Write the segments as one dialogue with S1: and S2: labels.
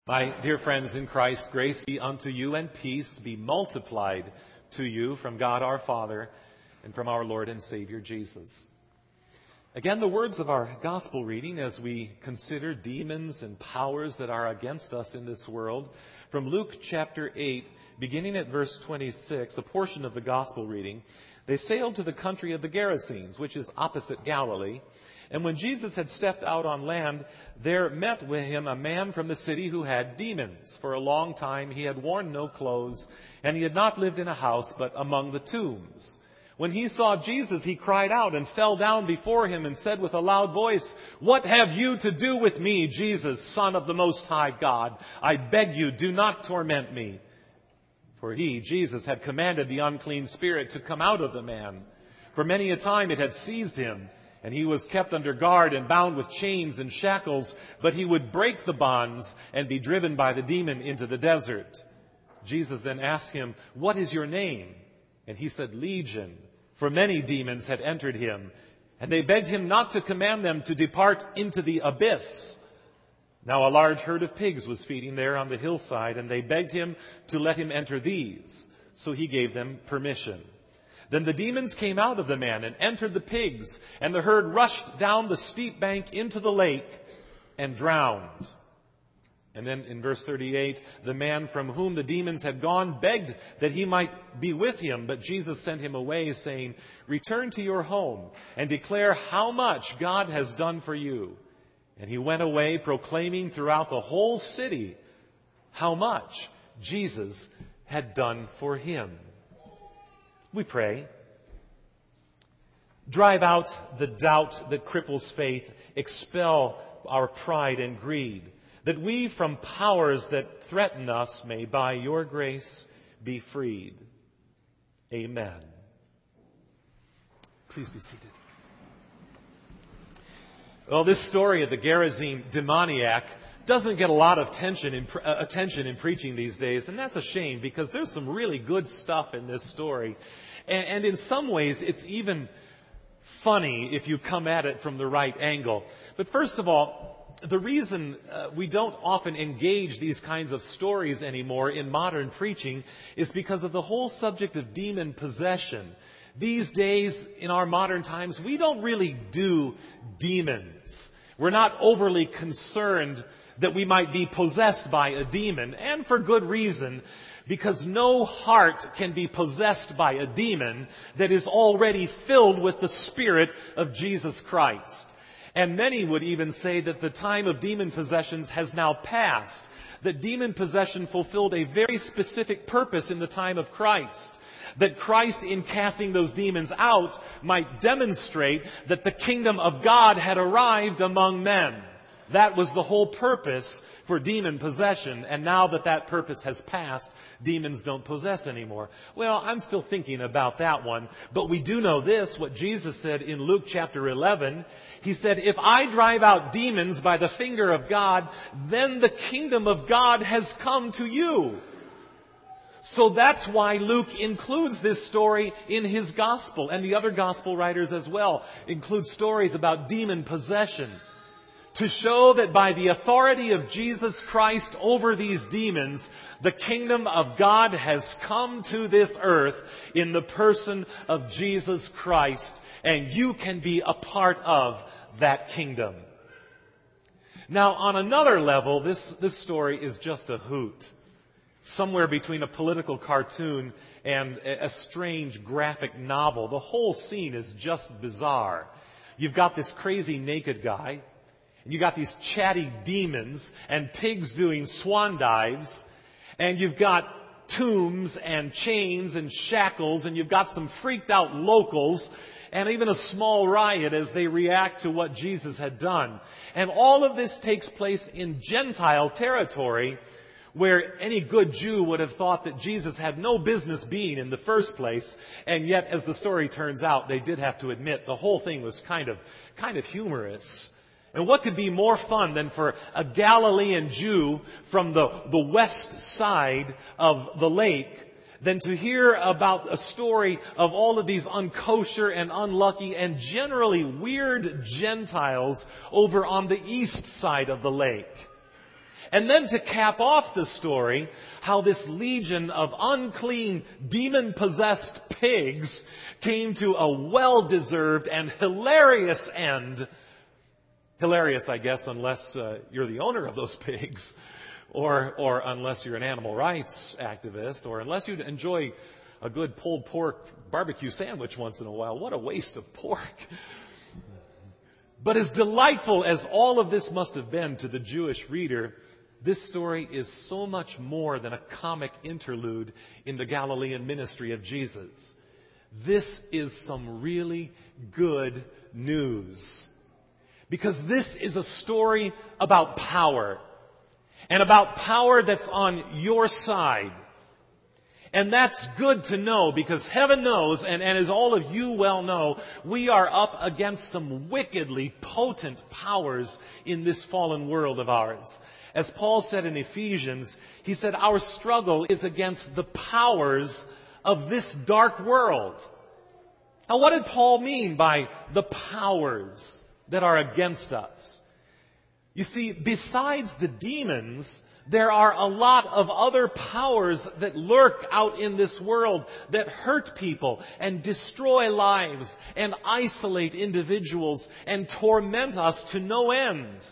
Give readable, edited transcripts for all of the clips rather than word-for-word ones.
S1: My dear friends in Christ, grace be unto you and peace be multiplied to you from God our Father and from our Lord and Savior Jesus. Again, the words of our gospel reading as we consider demons and powers that are against us in this world from Luke chapter 8, beginning at verse 26, a portion of the gospel reading. They sailed to the country of the Gerasenes, which is opposite Galilee. And when Jesus had stepped out on land, there met with him a man from the city who had demons. For a long time he had worn no clothes, and he had not lived in a house, but among the tombs. When he saw Jesus, he cried out and fell down before him and said with a loud voice, "What have you to do with me, Jesus, Son of the Most High God? I beg you, do not torment me." For he, Jesus, had commanded the unclean spirit to come out of the man. For many a time it had seized him, and he was kept under guard and bound with chains and shackles, but he would break the bonds and be driven by the demon into the desert. Jesus then asked him, "What is your name?" And he said, "Legion," for many demons had entered him. And they begged him not to command them to depart into the abyss. Now a large herd of pigs was feeding there on the hillside, and they begged him to let him enter these. So he gave them permission. Then the demons came out of the man and entered the pigs, and the herd rushed down the steep bank into the lake and drowned. And then in verse 38, the man from whom the demons had gone begged that he might be with him, but Jesus sent him away, saying, "Return to your home and declare how much God has done for you." And he went away proclaiming throughout the whole city how much Jesus had done for him. We pray. Drive out the doubt that cripples faith. Expel our pride and greed, that we from powers that threaten us may by your grace be freed. Amen. Please be seated. Well, this story of the Gerasene demoniac doesn't get a lot of attention in preaching these days, and that's a shame because there's some really good stuff in this story. And in some ways, it's even funny if you come at it from the right angle. But first of all, the reason we don't often engage these kinds of stories anymore in modern preaching is because of the whole subject of demon possession. These days, in our modern times, we don't really do demons. We're not overly concerned that we might be possessed by a demon, and for good reason, because no heart can be possessed by a demon that is already filled with the Spirit of Jesus Christ. And many would even say that the time of demon possessions has now passed, that demon possession fulfilled a very specific purpose in the time of Christ. That Christ, in casting those demons out, might demonstrate that the kingdom of God had arrived among men. That was the whole purpose for demon possession. And now that that purpose has passed, demons don't possess anymore. Well, I'm still thinking about that one. But we do know this, what Jesus said in Luke chapter 11. He said, "If I drive out demons by the finger of God, then the kingdom of God has come to you." So that's why Luke includes this story in his gospel, and the other gospel writers as well include stories about demon possession, to show that by the authority of Jesus Christ over these demons, the kingdom of God has come to this earth in the person of Jesus Christ, and you can be a part of that kingdom. Now, on another level, this story is just a hoot. Somewhere between a political cartoon and a strange graphic novel. The whole scene is just bizarre. You've got this crazy naked guy, and you've got these chatty demons and pigs doing swan dives, and you've got tombs and chains and shackles, and you've got some freaked out locals, and even a small riot as they react to what Jesus had done. And all of this takes place in Gentile territory, where any good Jew would have thought that Jesus had no business being in the first place. And yet, as the story turns out, they did have to admit the whole thing was kind of humorous. And what could be more fun than for a Galilean Jew from the west side of the lake than to hear about a story of all of these unkosher and unlucky and generally weird Gentiles over on the east side of the lake. And then to cap off the story, how this legion of unclean, demon-possessed pigs came to a well-deserved and hilarious end. Hilarious, I guess, unless you're the owner of those pigs, or unless you're an animal rights activist, or unless you enjoy a good pulled pork barbecue sandwich once in a while. What a waste of pork. But as delightful as all of this must have been to the Jewish reader, this story is so much more than a comic interlude in the Galilean ministry of Jesus. This is some really good news. Because this is a story about power. And about power that's on your side. And that's good to know, because heaven knows, and as all of you well know, we are up against some wickedly potent powers in this fallen world of ours. As Paul said in Ephesians, he said our struggle is against the powers of this dark world. Now, what did Paul mean by the powers that are against us? You see, besides the demons, there are a lot of other powers that lurk out in this world that hurt people and destroy lives and isolate individuals and torment us to no end.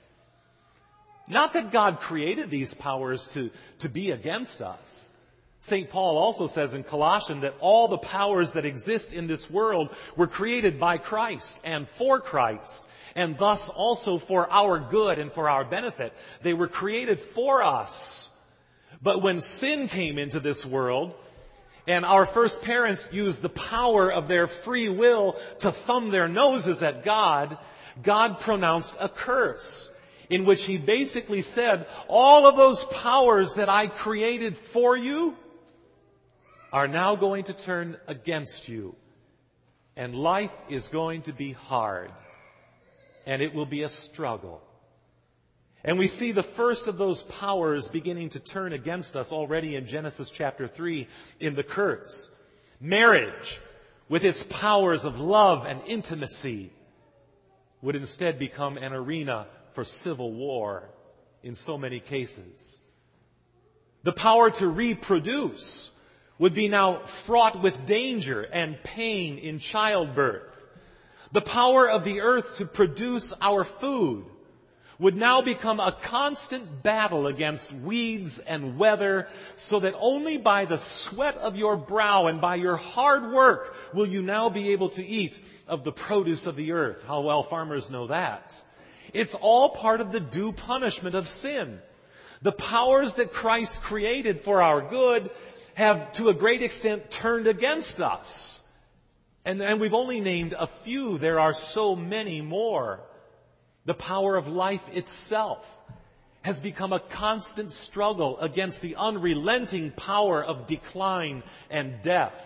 S1: Not that God created these powers to be against us. St. Paul also says in Colossians that all the powers that exist in this world were created by Christ and for Christ, and thus also for our good and for our benefit. They were created for us. But when sin came into this world, and our first parents used the power of their free will to thumb their noses at God, God pronounced a curse in which He basically said, all of those powers that I created for you are now going to turn against you. And life is going to be hard. And it will be a struggle. And we see the first of those powers beginning to turn against us already in Genesis chapter 3 in the curse. Marriage, with its powers of love and intimacy, would instead become an arena for civil war in so many cases. The power to reproduce would be now fraught with danger and pain in childbirth. The power of the earth to produce our food would now become a constant battle against weeds and weather, so that only by the sweat of your brow and by your hard work will you now be able to eat of the produce of the earth. How well farmers know that. It's all part of the due punishment of sin. The powers that Christ created for our good have to a great extent turned against us. And we've only named a few. There are so many more. The power of life itself has become a constant struggle against the unrelenting power of decline and death.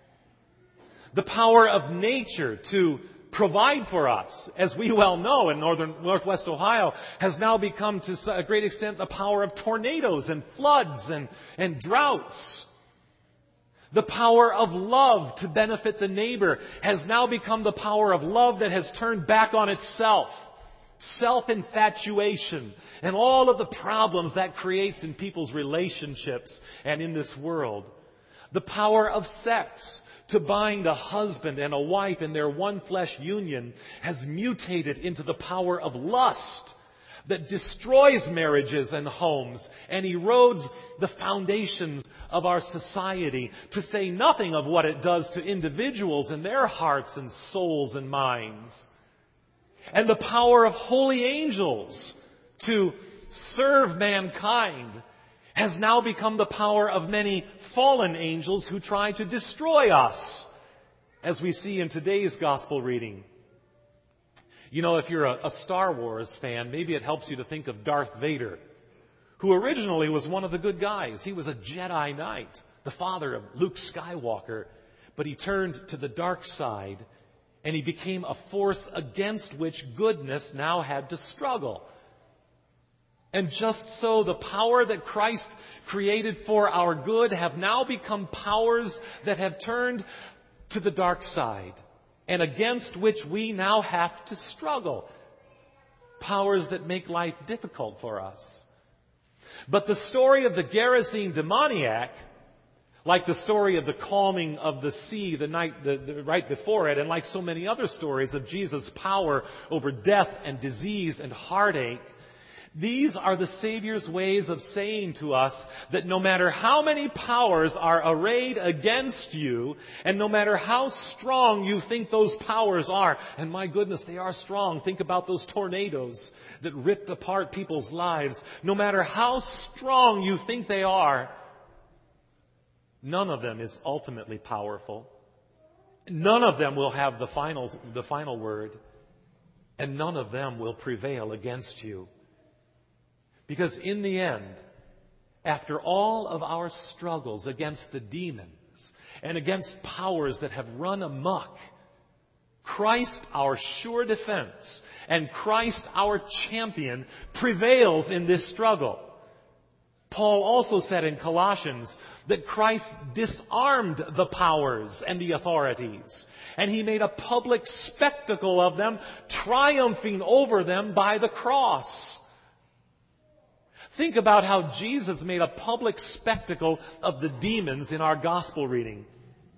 S1: The power of nature to provide for us, as we well know in northwest Ohio, has now become to a great extent the power of tornadoes and floods and droughts. The power of love to benefit the neighbor has now become the power of love that has turned back on itself. Self-infatuation and all of the problems that creates in people's relationships and in this world. The power of sex to bind a husband and a wife in their one flesh union has mutated into the power of lust that destroys marriages and homes and erodes the foundations of our society, to say nothing of what it does to individuals and their hearts and souls and minds. And the power of holy angels to serve mankind has now become the power of many fallen angels who try to destroy us, as we see in today's gospel reading. You know, if you're a Star Wars fan, maybe it helps you to think of Darth Vader, who originally was one of the good guys. He was a Jedi Knight, the father of Luke Skywalker, but he turned to the dark side and he became a force against which goodness now had to struggle. And just so, the power that Christ created for our good have now become powers that have turned to the dark side and against which we now have to struggle. Powers that make life difficult for us. But the story of the Gerasene demoniac, like the story of the calming of the sea the night right before it, and like so many other stories of Jesus' power over death and disease and heartache, these are the Savior's ways of saying to us that no matter how many powers are arrayed against you, and no matter how strong you think those powers are, and my goodness, they are strong. Think about those tornadoes that ripped apart people's lives. No matter how strong you think they are, none of them is ultimately powerful. None of them will have the final word, and none of them will prevail against you. Because in the end, after all of our struggles against the demons and against powers that have run amok, Christ, our sure defense, and Christ, our champion, prevails in this struggle. Paul also said in Colossians that Christ disarmed the powers and the authorities, and he made a public spectacle of them, triumphing over them by the cross. Think about how Jesus made a public spectacle of the demons in our gospel reading.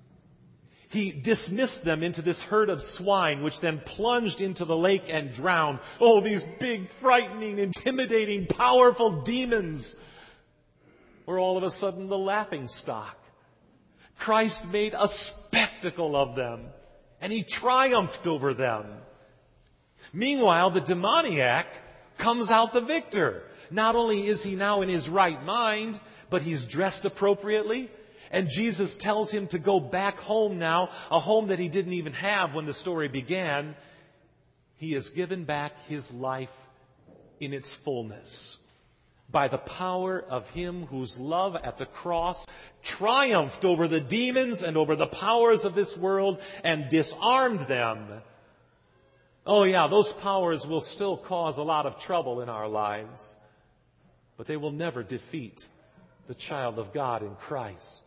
S1: He dismissed them into this herd of swine, which then plunged into the lake and drowned. Oh, these big, frightening, intimidating, powerful demons were all of a sudden the laughingstock. Christ made a spectacle of them, and he triumphed over them. Meanwhile, the demoniac comes out the victor. Not only is he now in his right mind, but he's dressed appropriately. And Jesus tells him to go back home now, a home that he didn't even have when the story began. He has given back his life in its fullness by the power of him whose love at the cross triumphed over the demons and over the powers of this world and disarmed them. Oh yeah, those powers will still cause a lot of trouble in our lives, but they will never defeat the child of God in Christ.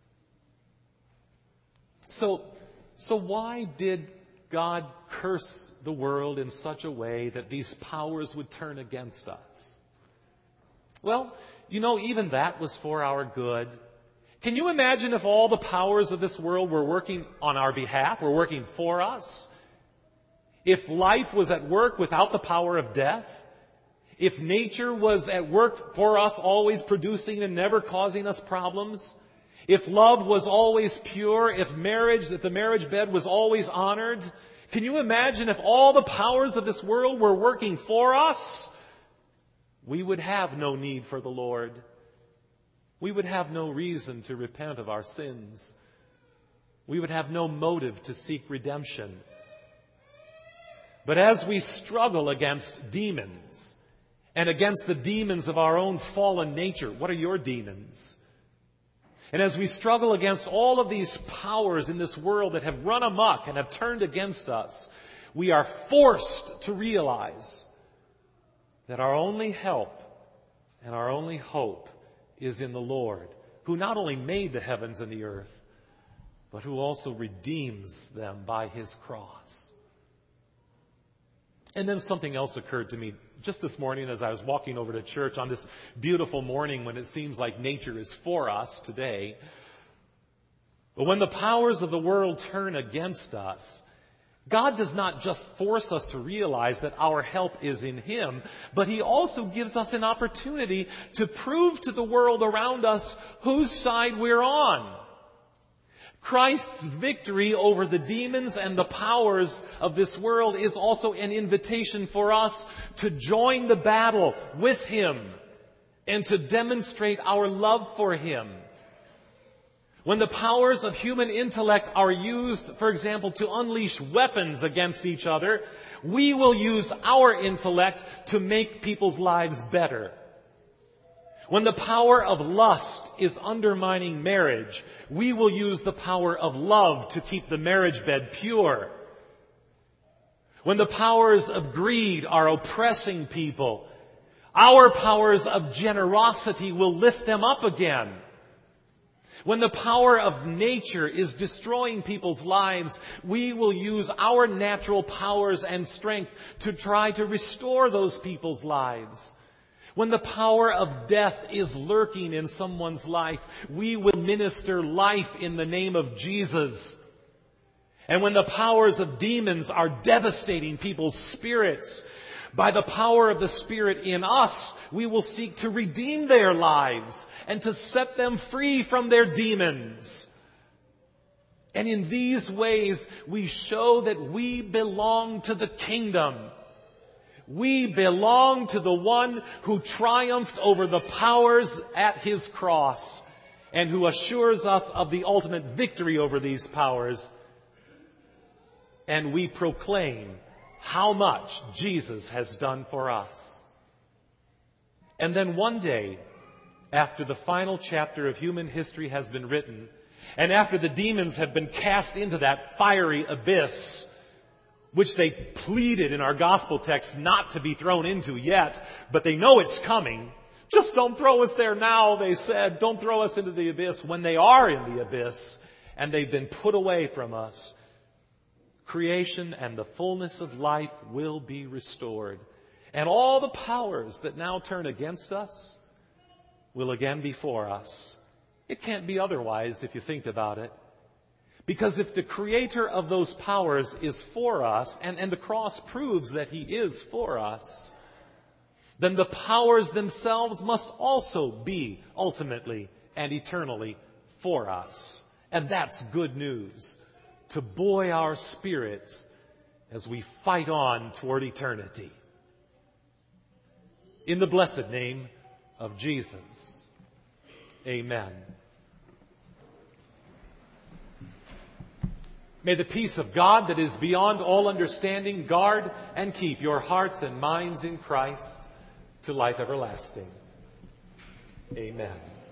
S1: So why did God curse the world in such a way that these powers would turn against us? Well, even that was for our good. Can you imagine if all the powers of this world were working on our behalf, were working for us? If life was at work without the power of death? If nature was at work for us, always producing and never causing us problems? If love was always pure, if the marriage bed was always honored? Can you imagine if all the powers of this world were working for us? We would have no need for the Lord. We would have no reason to repent of our sins. We would have no motive to seek redemption. But as we struggle against demons and against the demons of our own fallen nature, what are your demons? And as we struggle against all of these powers in this world that have run amok and have turned against us, we are forced to realize that our only help and our only hope is in the Lord, who not only made the heavens and the earth, but who also redeems them by his cross. And then something else occurred to me just this morning as I was walking over to church on this beautiful morning when it seems like nature is for us today. But when the powers of the world turn against us, God does not just force us to realize that our help is in him, but he also gives us an opportunity to prove to the world around us whose side we're on. Christ's victory over the demons and the powers of this world is also an invitation for us to join the battle with him and to demonstrate our love for him. When the powers of human intellect are used, for example, to unleash weapons against each other, we will use our intellect to make people's lives better. When the power of lust is undermining marriage, we will use the power of love to keep the marriage bed pure. When the powers of greed are oppressing people, our powers of generosity will lift them up again. When the power of nature is destroying people's lives, we will use our natural powers and strength to try to restore those people's lives. When the power of death is lurking in someone's life, we will minister life in the name of Jesus. And when the powers of demons are devastating people's spirits, by the power of the Spirit in us, we will seek to redeem their lives and to set them free from their demons. And in these ways, we show that we belong to the kingdom. We belong to the one who triumphed over the powers at His cross and who assures us of the ultimate victory over these powers. And we proclaim how much Jesus has done for us. And then one day, after the final chapter of human history has been written, and after the demons have been cast into that fiery abyss, which they pleaded in our gospel text not to be thrown into yet, but they know it's coming. Just don't throw us there now, they said. Don't throw us into the abyss. When they are in the abyss and they've been put away from us, creation and the fullness of life will be restored. And all the powers that now turn against us will again be for us. It can't be otherwise if you think about it. Because if the creator of those powers is for us, and the cross proves that He is for us, then the powers themselves must also be ultimately and eternally for us. And that's good news to buoy our spirits as we fight on toward eternity. In the blessed name of Jesus. Amen. May the peace of God that is beyond all understanding guard and keep your hearts and minds in Christ to life everlasting. Amen.